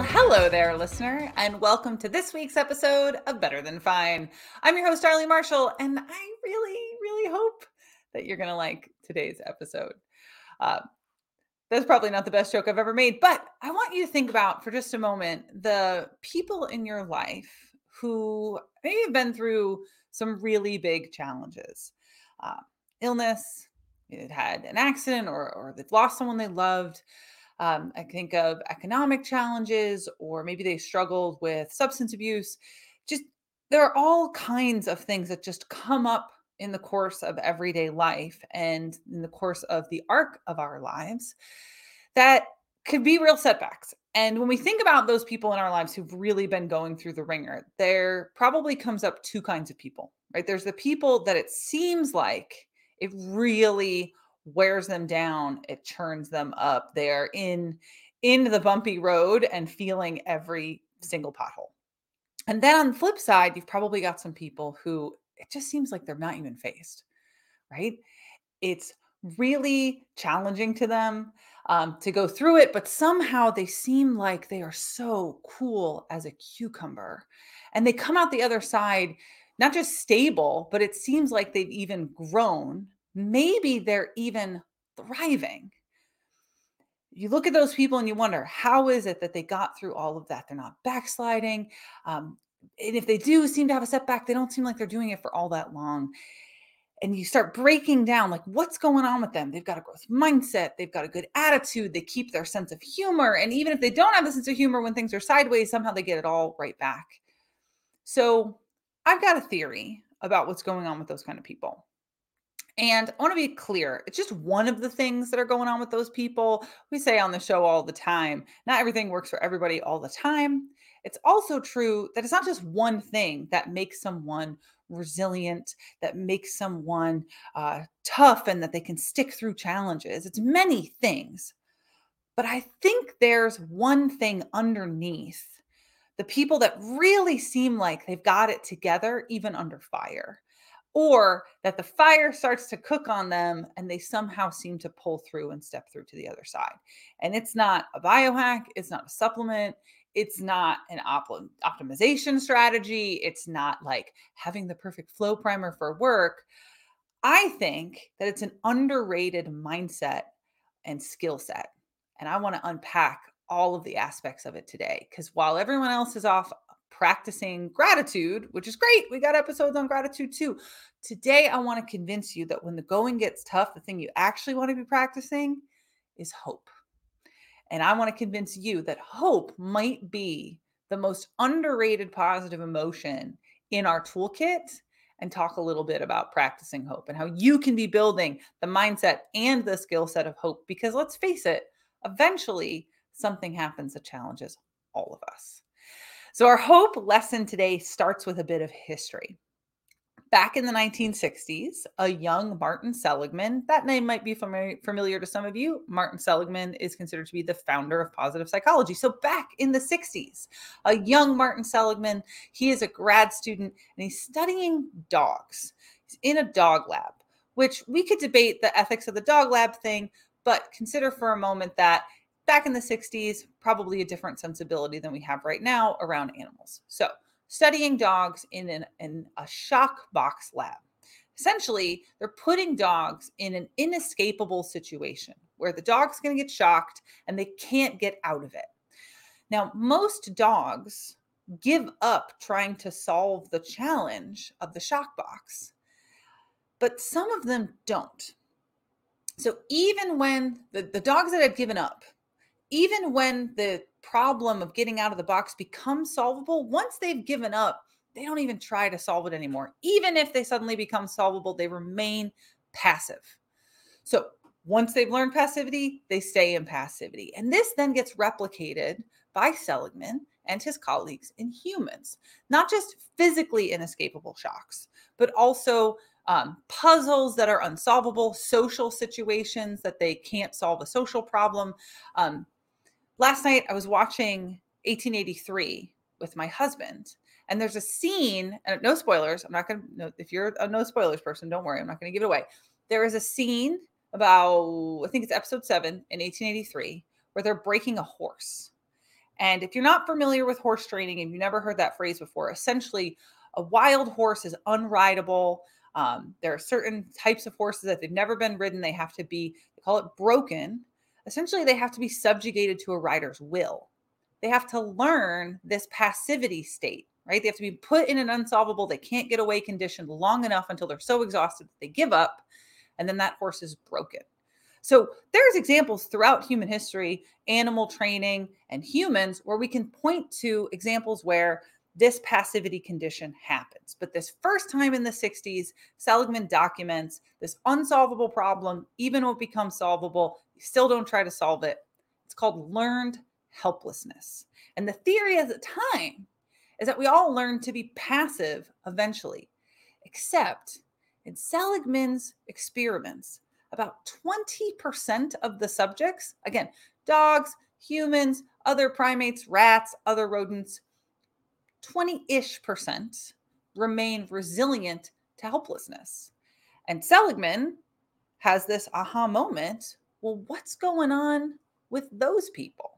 Hello there, listener, and welcome to this week's episode of Better Than Fine. I'm your host, Darlene Marshall, and I really hope that you're going to like today's episode. Uh, that's probably not the best joke I've ever made, but I want you to think about for just a moment the people in your life who maybe have been through some really big challenges. Uh, Illness, it had an accident, or they've lost someone they loved. I think of economic challenges, or maybe they struggled with substance abuse. Just there are all kinds of things that just come up in the course of everyday life and in the course of the arc of our lives that could be real setbacks. And when we think about those people in our lives who've really been going through the ringer, there probably comes up two kinds of people, right? There's the people that it seems like it really wears them down, it churns them up. They're in the bumpy road and feeling every single pothole. And then on the flip side, you've probably got some people who it just seems like they're not even faced, right? It's really challenging to them to go through it, but somehow they seem like they are so cool as a cucumber. And they come out the other side, not just stable, but it seems like they've even grown. Maybe they're even thriving. You look at those people and you wonder, how is it that they got through all of that? They're not backsliding. Um, and if they do seem to have a setback, they don't seem like they're doing it for all that long. And you start breaking down like what's going on with them. They've got a growth mindset, they've got a good attitude, they keep their sense of humor, and even if they don't have a sense of humor when things are sideways, somehow they get it all right back. So I've got a theory about what's going on with those kind of people. And I want to be clear, it's just one of the things that are going on with those people. We say on the show all the time, not everything works for everybody all the time. It's also true that it's not just one thing that makes someone resilient, that makes someone tough, and that they can stick through challenges. It's many things. But I think there's one thing underneath the people that really seem like they've got it together, even under fire, or that the fire starts to cook on them and they somehow seem to pull through and step through to the other side. And it's not a biohack, it's not a supplement, it's not an optimization strategy, it's not like having the perfect flow primer for work. I think that it's an underrated mindset and skill set. And I want to unpack all of the aspects of it today. Because while everyone else is off practicing gratitude, which is great, we got episodes on gratitude too. Today, I want to convince you that when the going gets tough, the thing you actually want to be practicing is hope. And I want to convince you that hope might be the most underrated positive emotion in our toolkit, and talk a little bit about practicing hope and how you can be building the mindset and the skill set of hope. Because let's face it, eventually something happens that challenges all of us. So, our hope lesson today starts with a bit of history. Back in the 1960s, a young Martin Seligman, that name might be familiar to some of you. Martin Seligman is considered to be the founder of positive psychology. So back in the 60s, a young Martin Seligman, he is a grad student and he's studying dogs. He's in a dog lab, which we could debate the ethics of the dog lab thing, but consider for a moment that back in the 60s, probably a different sensibility than we have right now around animals. So studying dogs in a shock box lab. Essentially, they're putting dogs in an inescapable situation where the dog's going to get shocked and they can't get out of it. Now, most dogs give up trying to solve the challenge of the shock box, but some of them don't. So even when the dogs that had given up, even when the problem of getting out of the box becomes solvable, once they've given up, they don't even try to solve it anymore. Even if they suddenly become solvable, they remain passive. So once they've learned passivity, they stay in passivity. And this then gets replicated by Seligman and his colleagues in humans, not just physically inescapable shocks, but also puzzles that are unsolvable, social situations that they can't solve a social problem. Last night I was watching 1883 with my husband, and there's a scene, and no spoilers. I'm not going to, if you're a no spoilers person, don't worry. I'm not going to give it away. There is a scene about, I think it's episode 7 in 1883, where they're breaking a horse. And if you're not familiar with horse training and you've never heard that phrase before, essentially a wild horse is unrideable. There are certain types of horses that they've never been ridden. They have to be, they call it broken. Essentially, they have to be subjugated to a rider's will. They have to learn this passivity state, right? They have to be put in an unsolvable, they can't get away condition long enough until they're so exhausted that they give up, and then that horse is broken. So there's examples throughout human history, animal training and humans, where we can point to examples where this passivity condition happens. But this first time in the 60s, Seligman documents this unsolvable problem, even when it becomes solvable, you still don't try to solve it. It's called learned helplessness. And the theory at the time is that we all learn to be passive eventually, except in Seligman's experiments, about 20% of the subjects, again, dogs, humans, other primates, rats, other rodents, 20-ish% remain resilient to helplessness. And Seligman has this aha moment. Well, what's going on with those people?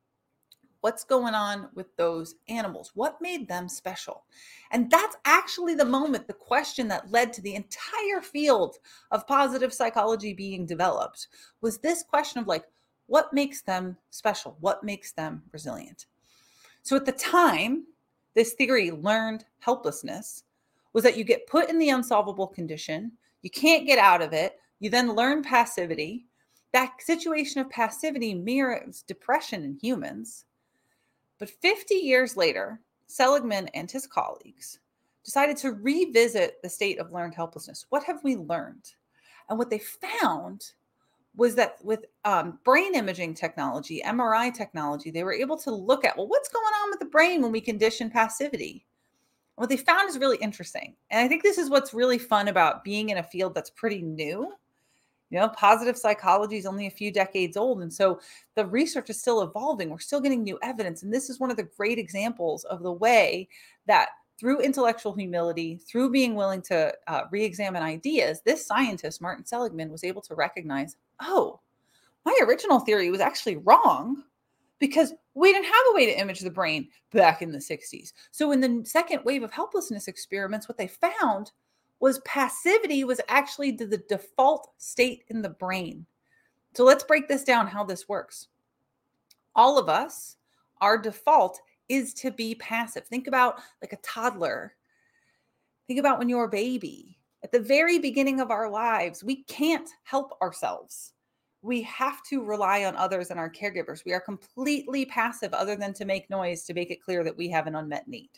What's going on with those animals? What made them special? And that's actually the moment, the question that led to the entire field of positive psychology being developed was this question of like, what makes them special? What makes them resilient? So at the time, this theory, learned helplessness, was that you get put in the unsolvable condition, you can't get out of it, you then learn passivity. That situation of passivity mirrors depression in humans. But 50 years later, Seligman and his colleagues decided to revisit the state of learned helplessness. What have we learned? And what they found was that with brain imaging technology, MRI technology, they were able to look at, well, what's going on with the brain when we condition passivity? What they found is really interesting. And I think this is what's really fun about being in a field that's pretty new. Positive psychology is only a few decades old. And so the research is still evolving. We're still getting new evidence. And this is one of the great examples of the way that through intellectual humility, through being willing to re-examine ideas, this scientist, Martin Seligman, was able to recognize, oh, my original theory was actually wrong because we didn't have a way to image the brain back in the 60s. So in the second wave of helplessness experiments, what they found was passivity was actually the default state in the brain. So let's break this down, how this works. All of us, our default is to be passive. Think about like a toddler. Think about when you're a baby. At the very beginning of our lives, we can't help ourselves. We have to rely on others and our caregivers. We are completely passive other than to make noise to make it clear that we have an unmet need.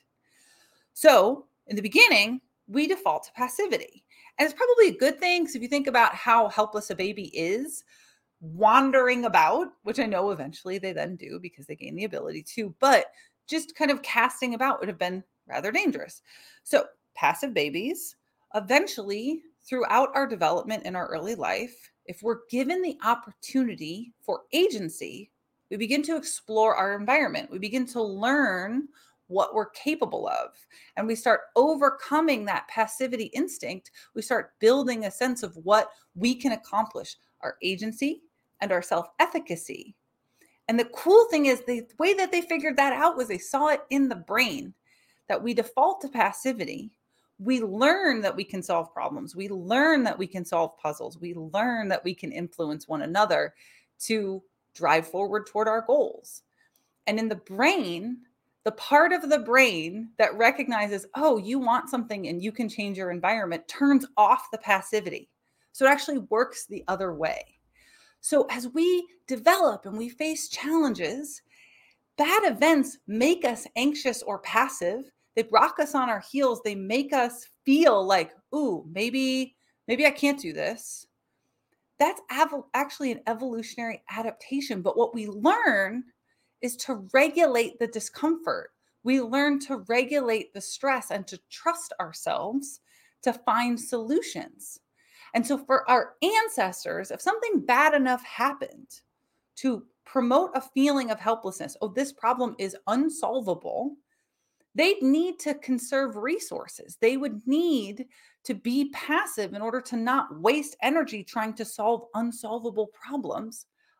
So in the beginning, we default to passivity. And it's probably a good thing because if you think about how helpless a baby is, wandering about, which I know eventually they then do because they gain the ability to, but just kind of casting about would have been rather dangerous. So passive babies, eventually throughout our development in our early life, if we're given the opportunity for agency, we begin to explore our environment. We begin to learn what we're capable of. And we start overcoming that passivity instinct. We start building a sense of what we can accomplish, our agency and our self-efficacy. And the cool thing is the way that they figured that out was they saw it in the brain, that we default to passivity. We learn that we can solve problems. We learn that we can solve puzzles. We learn that we can influence one another to drive forward toward our goals. And in the brain, the part of the brain that recognizes, oh, you want something and you can change your environment, turns off the passivity. So it actually works the other way. So as we develop and we face challenges, bad events make us anxious or passive. They rock us on our heels. They make us feel like, ooh, maybe I can't do this. That's actually an evolutionary adaptation. But what we learn is to regulate the discomfort. We learn to regulate the stress and to trust ourselves to find solutions. And so for our ancestors, if something bad enough happened to promote a feeling of helplessness, oh, this problem is unsolvable, they'd need to conserve resources. They would need to be passive in order to not waste energy trying to solve unsolvable problems.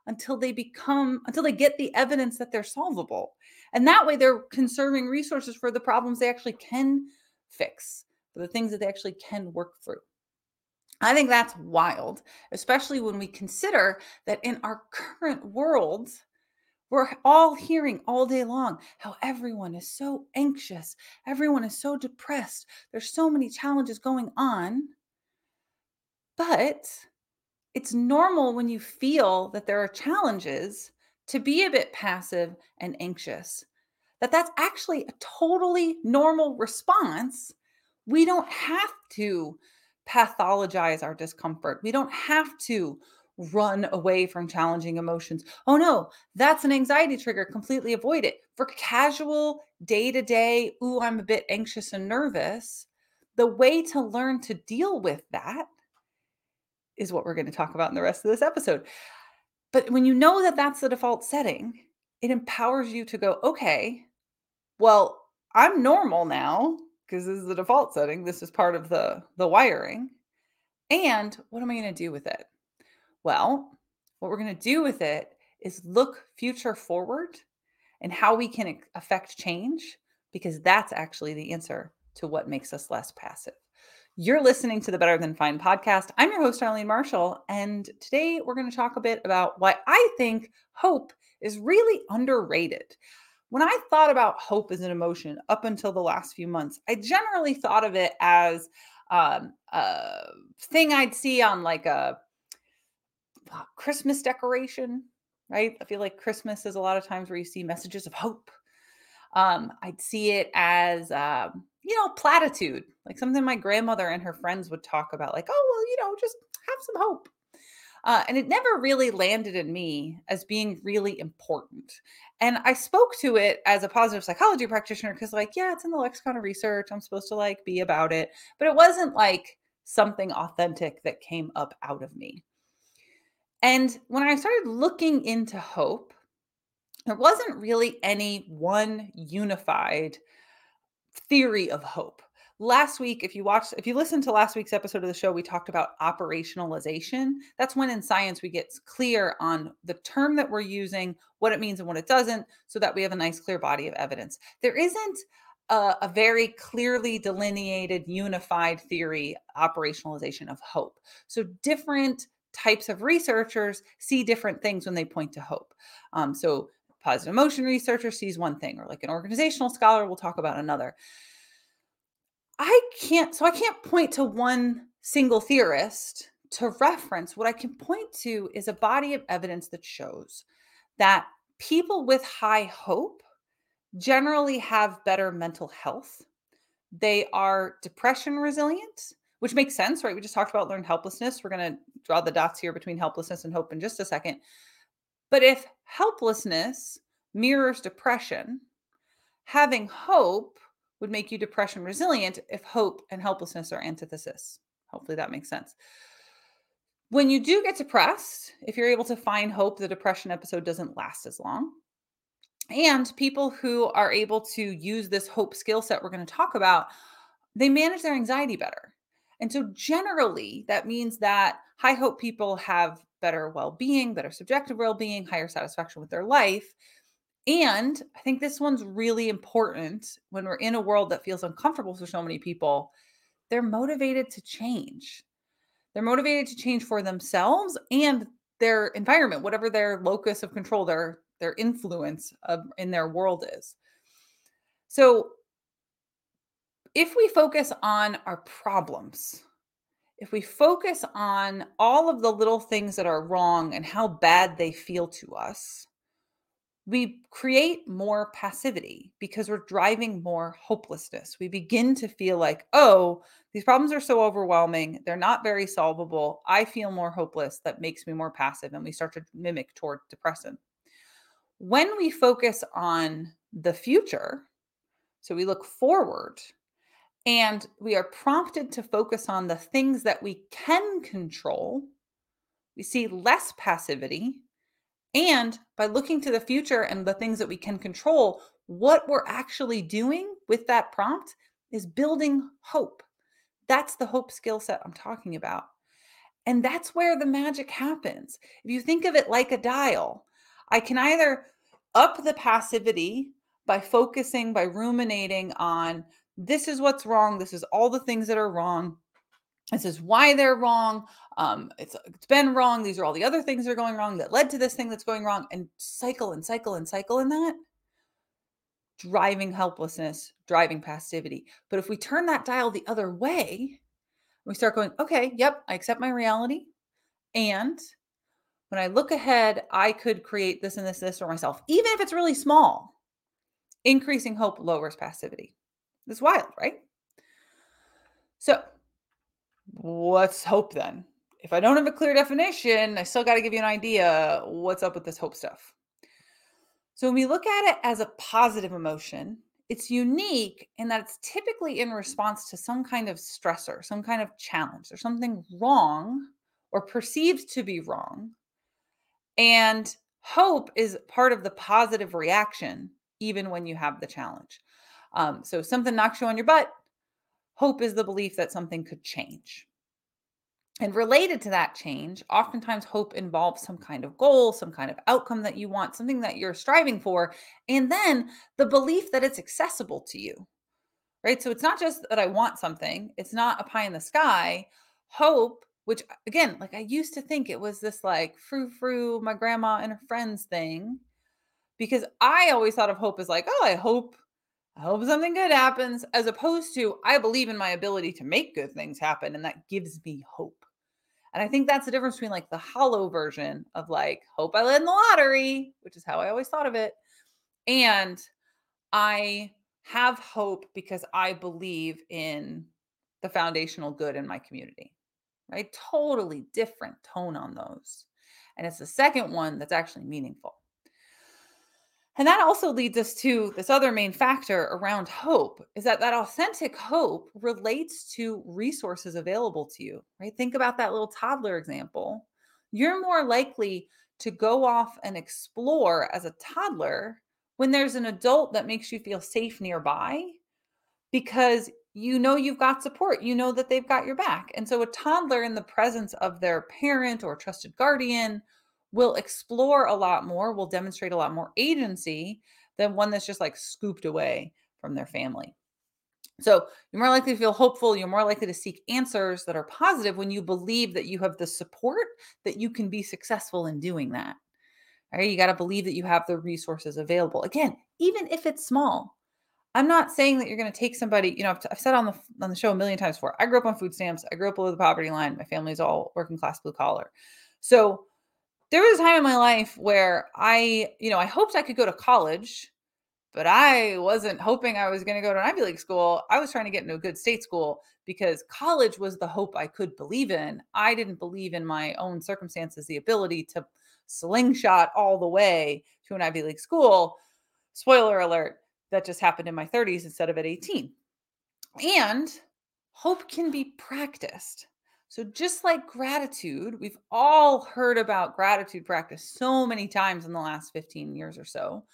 until they get the evidence that they're solvable. And that way they're conserving resources for the problems they actually can fix, for the things that they actually can work through. I think that's wild, especially when we consider that in our current world, we're all hearing all day long how everyone is so anxious, everyone is so depressed, there's so many challenges going on. But it's normal when you feel that there are challenges to be a bit passive and anxious. That's actually a totally normal response. We don't have to pathologize our discomfort. We don't have to run away from challenging emotions. Oh no, that's an anxiety trigger. Completely avoid it. For casual day to day, ooh, I'm a bit anxious and nervous. The way to learn to deal with that is what we're going to talk about in the rest of this episode. But when you know that that's the default setting, it empowers you to go, okay, well, I'm normal now because this is the default setting. This is part of the wiring. And what am I going to do with it? Well, what we're going to do with it is look future forward and how we can affect change, because that's actually the answer to what makes us less passive. You're listening to the Better Than Fine podcast. I'm your host, Arlene Marshall, and today we're going to talk a bit about why I think hope is really underrated. When I thought about hope as an emotion up until the last few months, I generally thought of it as a thing I'd see on like a Christmas decoration, right? I feel like Christmas is a lot of times where you see messages of hope. I'd see it as, platitude, like something my grandmother and her friends would talk about, like, oh, well, just have some hope. And it never really landed in me as being really important. And I spoke to it as a positive psychology practitioner because, like, yeah, it's in the lexicon of research. I'm supposed to like be about it. But it wasn't like something authentic that came up out of me. And when I started looking into hope, there wasn't really any one unified theory of hope. Last week, if you listen to last week's episode of the show, we talked about operationalization. That's when in science we get clear on the term that we're using, what it means and what it doesn't, so that we have a nice clear body of evidence. There isn't a very clearly delineated, unified theory, operationalization of hope. So different types of researchers see different things when they point to hope. So positive emotion researcher sees one thing, or like an organizational scholar will talk about another. I can't point to one single theorist to reference. What I can point to is a body of evidence that shows that people with high hope generally have better mental health. They are depression resilient, which makes sense, right? We just talked about learned helplessness. We're going to draw the dots here between helplessness and hope in just a second. But if helplessness mirrors depression, having hope would make you depression resilient if hope and helplessness are antithesis. Hopefully that makes sense. When you do get depressed, if you're able to find hope, the depression episode doesn't last as long. And people who are able to use this hope skill set we're going to talk about, they manage their anxiety better. And so generally, that means that high hope people have better well-being, better subjective well-being, higher satisfaction with their life. And I think this one's really important when we're in a world that feels uncomfortable for so many people. They're motivated to change. They're motivated to change for themselves and their environment, whatever their locus of control, their influence in their world is. So if we focus on our problems, if we focus on all of the little things that are wrong and how bad they feel to us, we create more passivity because we're driving more hopelessness. We begin to feel like, oh, these problems are so overwhelming. They're not very solvable. I feel more hopeless. That makes me more passive. And we start to mimic toward depression. When we focus on the future, so we look forward and we are prompted to focus on the things that we can control, we see less passivity. And by looking to the future and the things that we can control, what we're actually doing with that prompt is building hope. That's the hope skill set I'm talking about. And that's where the magic happens. If you think of it like a dial, I can either up the passivity by focusing, by ruminating on this is what's wrong, this is all the things that are wrong, this is why they're wrong. It's been wrong. These are all the other things that are going wrong that led to this thing that's going wrong, and cycle and cycle and cycle in that, driving helplessness, driving passivity. But if we turn that dial the other way, we start going, okay, yep, I accept my reality. And when I look ahead, I could create this and this, this for myself, even if it's really small. Increasing hope lowers passivity. It's wild, right? So, what's hope then? If I don't have a clear definition, I still got to give you an idea what's up with this hope stuff. So, when we look at it as a positive emotion, it's unique in that it's typically in response to some kind of stressor, some kind of challenge. There's something wrong or perceived to be wrong. And hope is part of the positive reaction, even when you have the challenge. So, something knocks you on your butt. Hope is the belief that something could change. And related to that change, oftentimes hope involves some kind of goal, some kind of outcome that you want, something that you're striving for, and then the belief that it's accessible to you, right? So it's not just that I want something, it's not a pie in the sky. Hope, which again, like I used to think it was this like frou frou, my grandma and her friends thing, because I always thought of hope as like, oh, I hope something good happens, as opposed to I believe in my ability to make good things happen, and that gives me hope. And I think that's the difference between like the hollow version of like, hope I win the lottery, which is how I always thought of it. And I have hope because I believe in the foundational good in my community, right? Totally different tone on those. And it's the second one that's actually meaningful. And that also leads us to this other main factor around hope is that authentic hope relates to resources available to you, right? Think about that little toddler example. You're more likely to go off and explore as a toddler when there's an adult that makes you feel safe nearby because you know you've got support, you know that they've got your back. And so a toddler in the presence of their parent or trusted guardian will explore a lot more, will demonstrate a lot more agency than one that's just like scooped away from their family. So you're more likely to feel hopeful, you're more likely to seek answers that are positive when you believe that you have the support that you can be successful in doing that. All right, you got to believe that you have the resources available. Again, even if it's small, I'm not saying that you're going to take somebody, I've said on the show a million times before. I grew up on food stamps. I grew up below the poverty line. My family's all working class blue collar. So there was a time in my life where I hoped I could go to college, but I wasn't hoping I was going to go to an Ivy League school. I was trying to get into a good state school because college was the hope I could believe in. I didn't believe in my own circumstances, the ability to slingshot all the way to an Ivy League school. Spoiler alert, that just happened in my 30s instead of at 18. And hope can be practiced. So, just like gratitude, we've all heard about gratitude practice so many times in the last 15 years or so.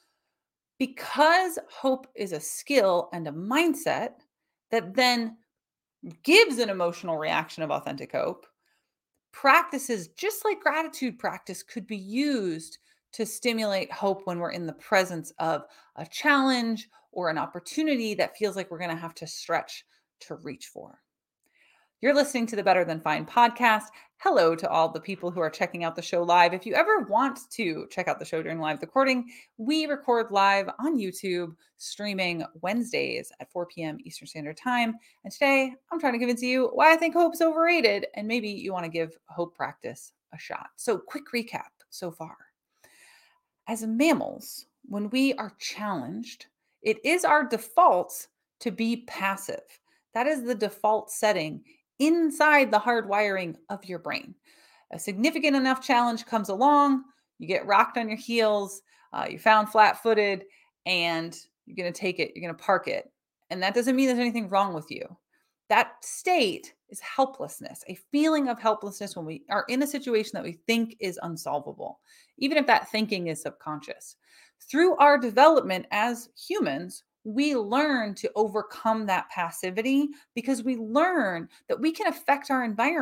Because hope is a skill and a mindset that then gives an emotional reaction of authentic hope, practices just like gratitude practice could be used to stimulate hope when we're in the presence of a challenge or an opportunity that feels like we're going to have to stretch to reach for. You're listening to the Better Than Fine podcast. Hello to all the people who are checking out the show live. If you ever want to check out the show during live recording, we record live on YouTube, streaming Wednesdays at 4 p.m. Eastern Standard Time. And today, I'm trying to convince you why I think hope's overrated, and maybe you want to give hope practice a shot. So, quick recap so far. As mammals, when we are challenged, it is our default to be passive. That is the default setting inside the hardwiring of your brain. A significant enough challenge comes along, you get rocked on your heels, you're found flat footed, and you're going to take it, you're going to park it. And that doesn't mean there's anything wrong with you. That state is helplessness, a feeling of helplessness when we are in a situation that we think is unsolvable, even if that thinking is subconscious. Through our development as humans, we learn to overcome that passivity because we learn that we can affect our environment.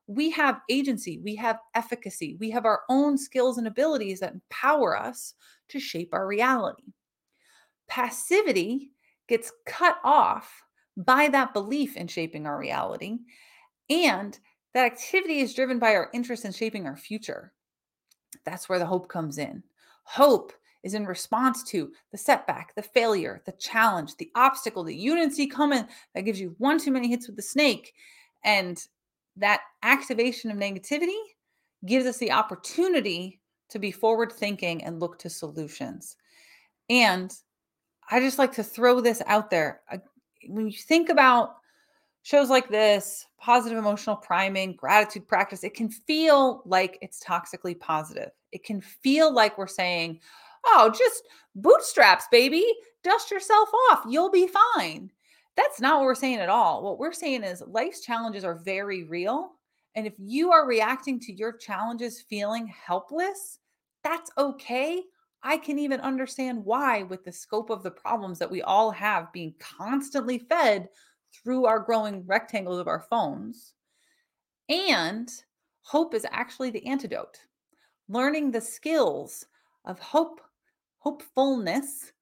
We have agency, we have efficacy, we have our own skills and abilities that empower us to shape our reality. Passivity gets cut off by that belief in shaping our reality, and that activity is driven by our interest in shaping our future. That's where the hope comes in. Hope is in response to the setback, the failure, the challenge, the obstacle that you didn't see coming that gives you one too many hits with the snake. And that activation of negativity gives us the opportunity to be forward thinking and look to solutions. And I just like to throw this out there. When you think about shows like this, positive emotional priming, gratitude practice, it can feel like it's toxically positive. It can feel like we're saying, oh, just bootstraps, baby. Dust yourself off. You'll be fine. That's not what we're saying at all. What we're saying is life's challenges are very real. And if you are reacting to your challenges feeling helpless, that's okay. I can even understand why, with the scope of the problems that we all have being constantly fed through our growing rectangles of our phones. And hope is actually the antidote. Learning the skills of hopefulness,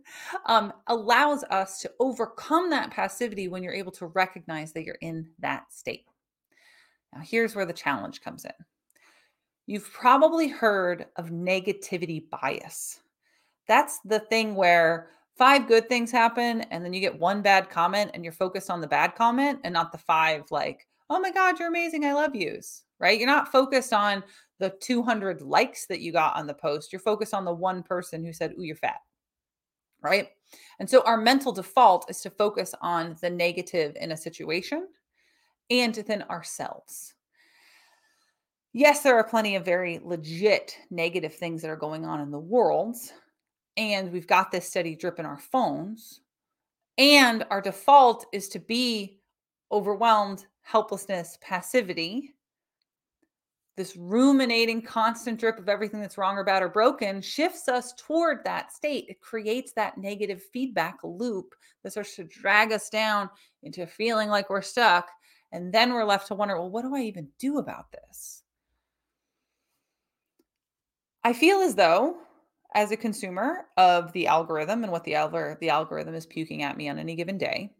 allows us to overcome that passivity when you're able to recognize that you're in that state. Now, here's where the challenge comes in. You've probably heard of negativity bias. That's the thing where 5 good things happen and then you get 1 bad comment and you're focused on the bad comment and not the 5 like, "Oh my god, you're amazing. I love yous." Right? You're not focused on the 200 likes that you got on the post. You're focused on the one person who said, "Ooh, you're fat." Right? And so our mental default is to focus on the negative in a situation and within ourselves. Yes, there are plenty of very legit negative things that are going on in the world, and we've got this steady drip in our phones, and our default is to be overwhelmed, helplessness, passivity. This ruminating constant drip of everything that's wrong or bad or broken shifts us toward that state. It creates that negative feedback loop that starts to drag us down into feeling like we're stuck. And then we're left to wonder, well, what do I even do about this? I feel as though, as a consumer of the algorithm and what the algorithm is puking at me on any given day,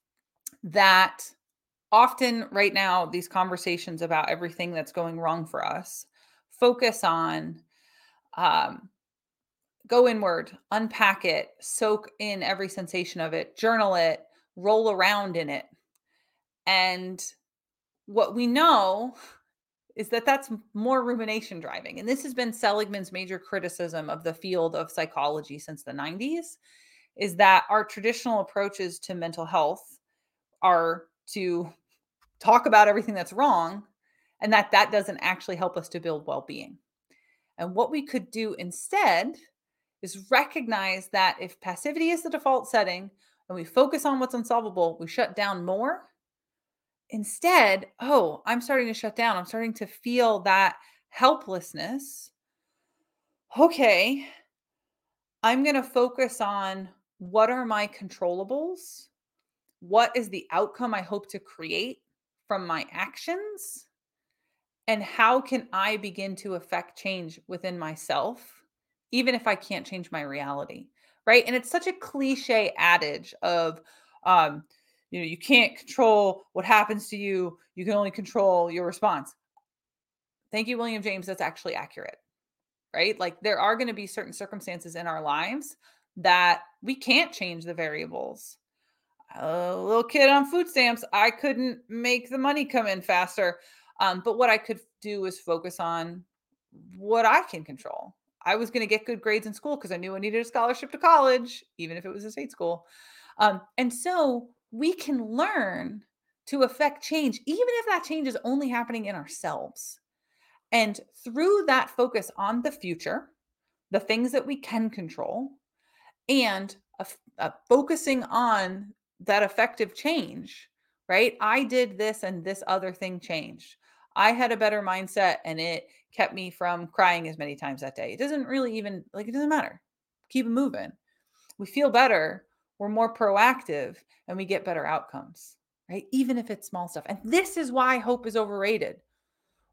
that often right now, these conversations about everything that's going wrong for us focus on um, go inward, unpack it, soak in every sensation of it, journal it, roll around in it. And what we know is that that's more rumination driving. And this has been Seligman's major criticism of the field of psychology since the 90s, is that our traditional approaches to mental health are to talk about everything that's wrong, and that doesn't actually help us to build well-being. And what we could do instead is recognize that if passivity is the default setting and we focus on what's unsolvable, we shut down more. Instead, oh, I'm starting to shut down. I'm starting to feel that helplessness. Okay, I'm going to focus on what are my controllables? What is the outcome I hope to create from my actions? And how can I begin to affect change within myself, even if I can't change my reality? Right. And it's such a cliche adage of, um, you can't control what happens to you. You can only control your response. Thank you, William James. That's actually accurate. Right. Like there are going to be certain circumstances in our lives that we can't change the variables. A little kid on food stamps, I couldn't make the money come in faster. But what I could do is focus on what I can control. I was going to get good grades in school because I knew I needed a scholarship to college, even if it was a state school. And so we can learn to affect change, even if that change is only happening in ourselves. And through that focus on the future, the things that we can control, and focusing on that effective change, right? I did this and this other thing changed. I had a better mindset and it kept me from crying as many times that day. It doesn't really even like it doesn't matter. Keep it moving. We feel better, we're more proactive, and we get better outcomes, right? Even if it's small stuff. And this is why hope is overrated.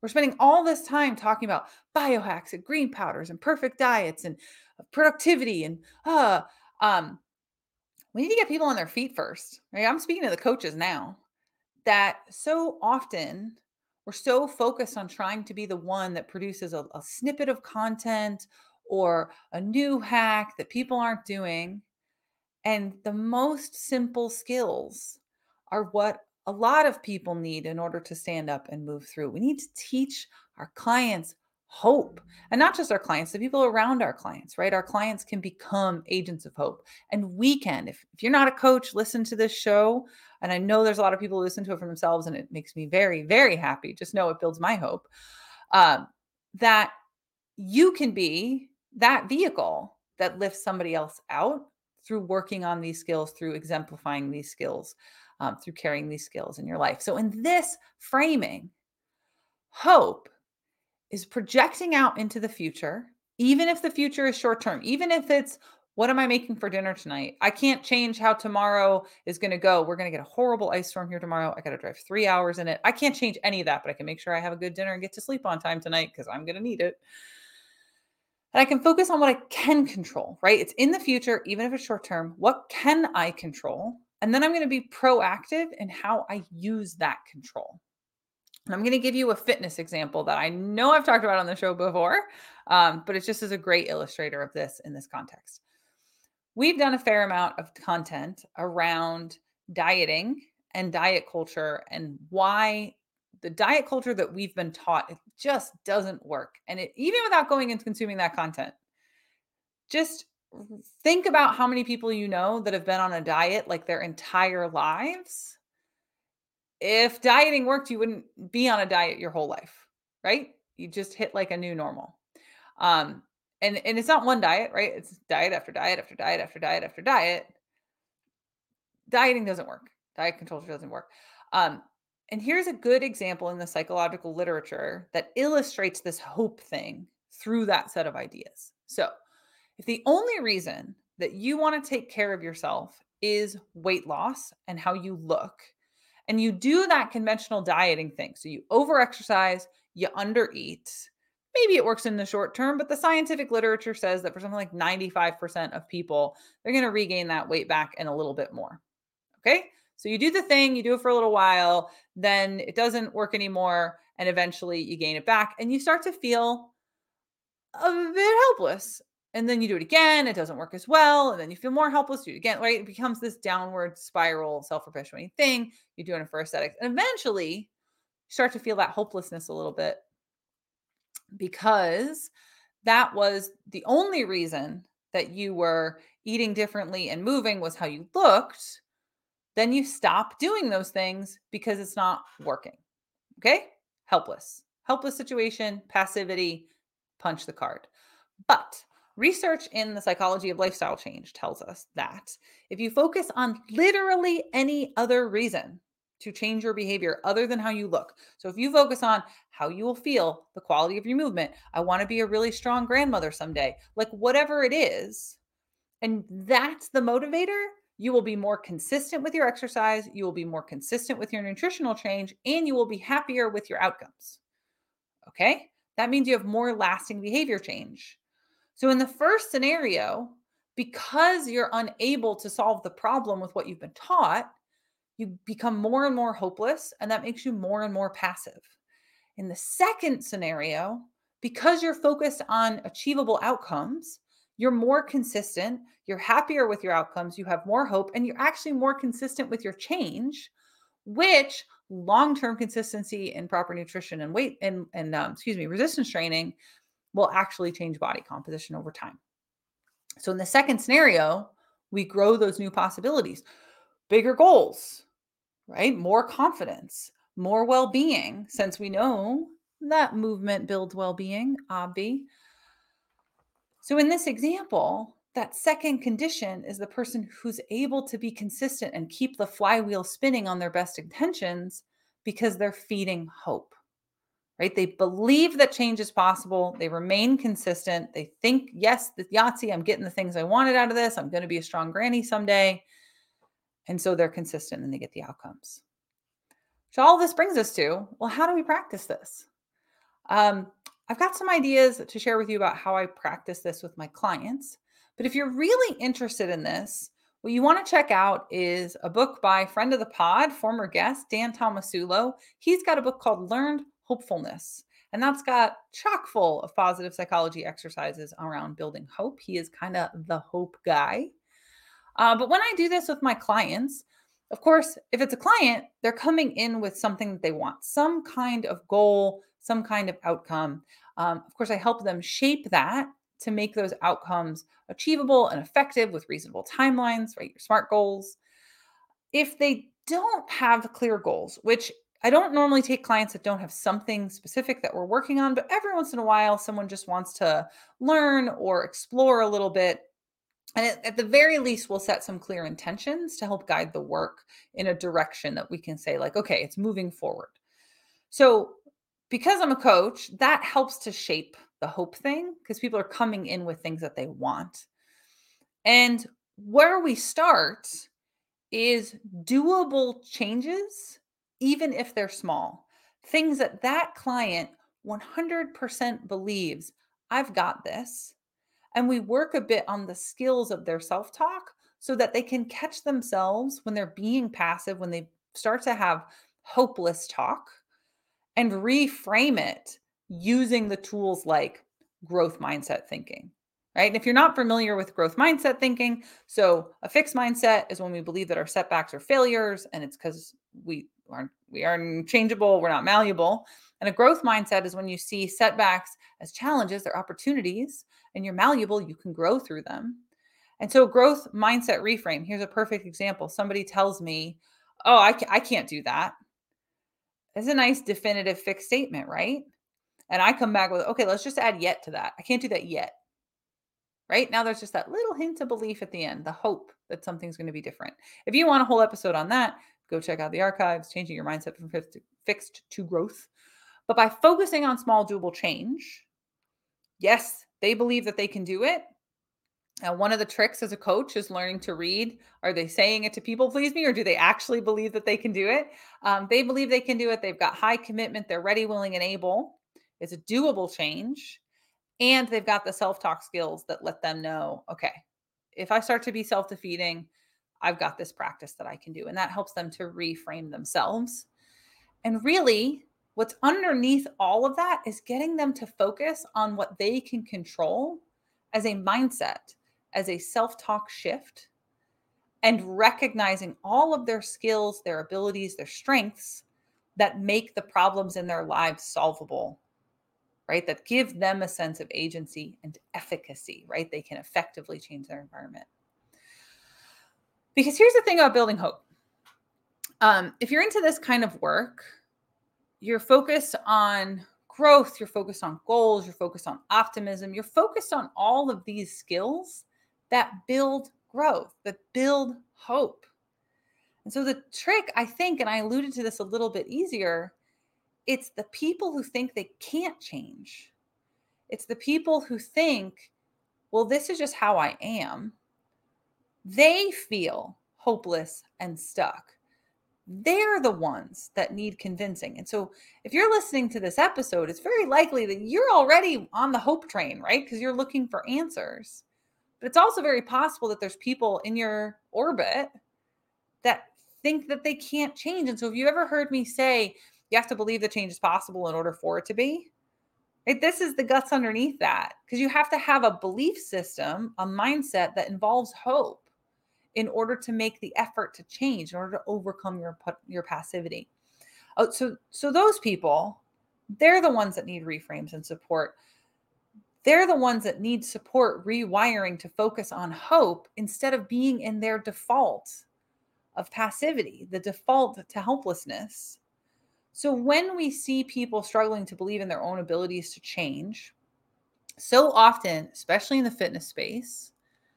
We're spending all this time talking about biohacks and green powders and perfect diets and productivity and we need to get people on their feet first. Right? I'm speaking to the coaches now that so often we're so focused on trying to be the one that produces a snippet of content or a new hack that people aren't doing. And the most simple skills are what a lot of people need in order to stand up and move through. We need to teach our clients hope, and not just our clients, the people around our clients, right? Our clients can become agents of hope. And we can, if you're not a coach, listen to this show. And I know there's a lot of people who listen to it for themselves, and it makes me very, very happy. Just know it builds my hope um, that you can be that vehicle that lifts somebody else out through working on these skills, through exemplifying these skills, through carrying these skills in your life. So, in this framing, hope is projecting out into the future, even if the future is short term, even if it's what am I making for dinner tonight? I can't change how tomorrow is going to go. We're going to get a horrible ice storm here tomorrow. I got to drive 3 hours in it. I can't change any of that, but I can make sure I have a good dinner and get to sleep on time tonight because I'm going to need it. And I can focus on what I can control, right? It's in the future, even if it's short term. What can I control? And then I'm going to be proactive in how I use that control. And I'm going to give you a fitness example that I know I've talked about on the show before, but it just is a great illustrator of this in this context. We've done a fair amount of content around dieting and diet culture and why the diet culture that we've been taught, it just doesn't work. And even without going and consuming that content, just think about how many people you know that have been on a diet like their entire lives. If dieting worked, you wouldn't be on a diet your whole life, right? You just hit like a new normal. Um, and it's not one diet, right? It's diet after diet after diet after diet after diet. Dieting doesn't work. Diet control doesn't work. Um, and here's a good example in the psychological literature that illustrates this hope thing through that set of ideas. So, if the only reason that you want to take care of yourself is weight loss and how you look, and you do that conventional dieting thing, so you overexercise, you undereat, maybe it works in the short term, but the scientific literature says that for something like 95% of people, they're going to regain that weight back and a little bit more. Okay. So you do the thing, you do it for a little while, then it doesn't work anymore. And eventually you gain it back and you start to feel a bit helpless. And then you do it again, it doesn't work as well. And then you feel more helpless, do it again, right? It becomes this downward spiral, self perpetuating thing. You're doing it for aesthetics. And eventually you start to feel that hopelessness a little bit because that was the only reason that you were eating differently and moving was how you looked. Then you stop doing those things because it's not working. Okay? Helpless. Helpless situation, passivity, punch the card. But research in the psychology of lifestyle change tells us that if you focus on literally any other reason to change your behavior other than how you look, so if you focus on how you will feel, the quality of your movement, I want to be a really strong grandmother someday, like whatever it is, and that's the motivator, you will be more consistent with your exercise, you will be more consistent with your nutritional change, and you will be happier with your outcomes. Okay? That means you have more lasting behavior change. So, in the first scenario, because you're unable to solve the problem with what you've been taught, you become more and more hopeless, and that makes you more and more passive. In the second scenario, because you're focused on achievable outcomes, you're more consistent, you're happier with your outcomes, you have more hope, and you're actually more consistent with your change, which long-term consistency in proper nutrition and weight and resistance training will actually change body composition over time. So in the second scenario, we grow those new possibilities, bigger goals, right? More confidence, more well-being, since we know that movement builds well-being, obvi. So in this example, that second condition is the person who's able to be consistent and keep the flywheel spinning on their best intentions because they're feeding hope, right? They believe that change is possible. They remain consistent. They think, yes, the Yahtzee, I'm getting the things I wanted out of this. I'm going to be a strong granny someday. And so they're consistent and they get the outcomes. So all this brings us to, well, how do we practice this? Um, I've got some ideas to share with you about how I practice this with my clients. But if you're really interested in this, what you want to check out is a book by friend of the pod, former guest, Dan Tomasulo. He's got a book called Learned Hopefulness. And that's got chock full of positive psychology exercises around building hope. He is kind of the hope guy. But when I do this with my clients, of course, if it's a client, they're coming in with something that they want, some kind of goal, some kind of outcome. Of course, I help them shape that to make those outcomes achievable and effective with reasonable timelines, right? Your SMART goals. If they don't have clear goals, which I don't normally take clients that don't have something specific that we're working on, but every once in a while, someone just wants to learn or explore a little bit, and at the very least, we'll set some clear intentions to help guide the work in a direction that we can say, like, okay, it's moving forward. So, because I'm a coach, that helps to shape the hope thing because people are coming in with things that they want. And where we start is doable changes, even if they're small. Things that that client 100% believes, I've got this, and we work a bit on the skills of their self talk so that they can catch themselves when they're being passive, when they start to have hopeless talk, and reframe it using the tools like growth mindset thinking. Right. And if you're not familiar with growth mindset thinking, so a fixed mindset is when we believe that our setbacks are failures and it's because we aren't changeable, we're not malleable. And a growth mindset is when you see setbacks as challenges, they're opportunities, and you're malleable, you can grow through them. And so, growth mindset reframe, here's a perfect example. Somebody tells me, oh, I can't do that. It's a nice definitive fixed statement, right? And I come back with, okay, let's just add yet to that. I can't do that yet. Right now, there's just that little hint of belief at the end, the hope that something's going to be different. If you want a whole episode on that, go check out the archives, changing your mindset from fixed to growth. But by focusing on small, doable change, yes, they believe that they can do it. One of the tricks as a coach is learning to read. Are they saying it to people please me, or do they actually believe that they can do it? They believe they can do it. They've got high commitment. They're ready, willing, and able. It's a doable change. And they've got the self talk skills that let them know, okay, if I start to be self defeating, I've got this practice that I can do. And that helps them to reframe themselves. And really, what's underneath all of that is getting them to focus on what they can control as a mindset, as a self talk shift, and recognizing all of their skills, their abilities, their strengths that make the problems in their lives solvable, right? That give them a sense of agency and efficacy, right? They can effectively change their environment. Because here's the thing about building hope. If you're into this kind of work, you're focused on growth, you're focused on goals, you're focused on optimism, you're focused on all of these skills that build growth, that build hope. And so the trick, I think, and I alluded to this a little bit easier, it's the people who think they can't change. It's the people who think, well, this is just how I am. They feel hopeless and stuck. They're the ones that need convincing. And so if you're listening to this episode, it's very likely that you're already on the hope train, right? Because you're looking for answers. But it's also very possible that there's people in your orbit that think that they can't change. And so if you ever heard me say, you have to believe that change is possible in order for it to be, right? This is the guts underneath that, because you have to have a belief system, a mindset that involves hope in order to make the effort to change, in order to overcome your passivity. Oh, so those people, they're the ones that need reframes and support. They're the ones that need support rewiring to focus on hope instead of being in their default of passivity, the default to helplessness. So when we see people struggling to believe in their own abilities to change, so often, especially in the fitness space,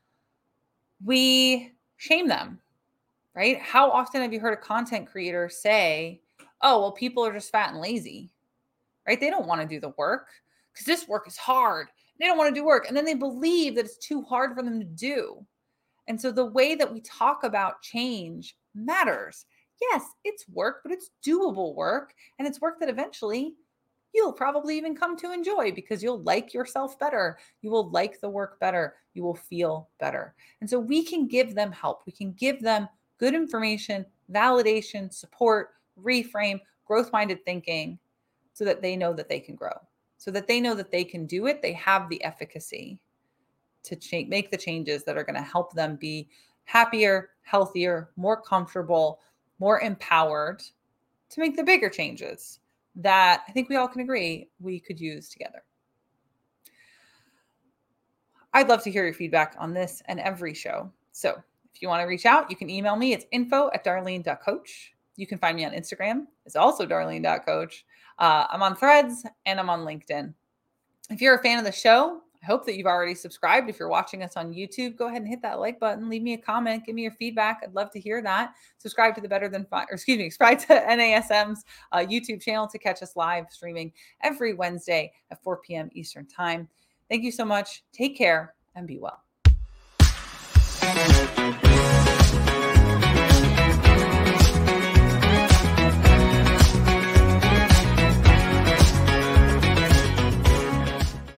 we shame them, right? How often have you heard a content creator say, oh, well, people are just fat and lazy, right? They don't want to do the work because this work is hard. They don't want to do work. And then they believe that it's too hard for them to do. And so the way that we talk about change matters. Yes, it's work, but it's doable work. And it's work that eventually you'll probably even come to enjoy because you'll like yourself better. You will like the work better. You will feel better. And so we can give them help. We can give them good information, validation, support, reframe, growth minded thinking so that they know that they can grow, so that they know that they can do it. They have the efficacy to make the changes that are going to help them be happier, healthier, more comfortable, more empowered to make the bigger changes that I think we all can agree we could use together. I'd love to hear your feedback on this and every show. So if you want to reach out, you can email me. It's info@darlene.coach. You can find me on Instagram. It's also darlene.coach. I'm on Threads and I'm on LinkedIn. If you're a fan of the show, I hope that you've already subscribed. If you're watching us on YouTube, go ahead and hit that like button. Leave me a comment. Give me your feedback. I'd love to hear that. Subscribe to the subscribe to NASM's YouTube channel to catch us live streaming every Wednesday at 4 p.m. Eastern Time. Thank you so much. Take care and be well.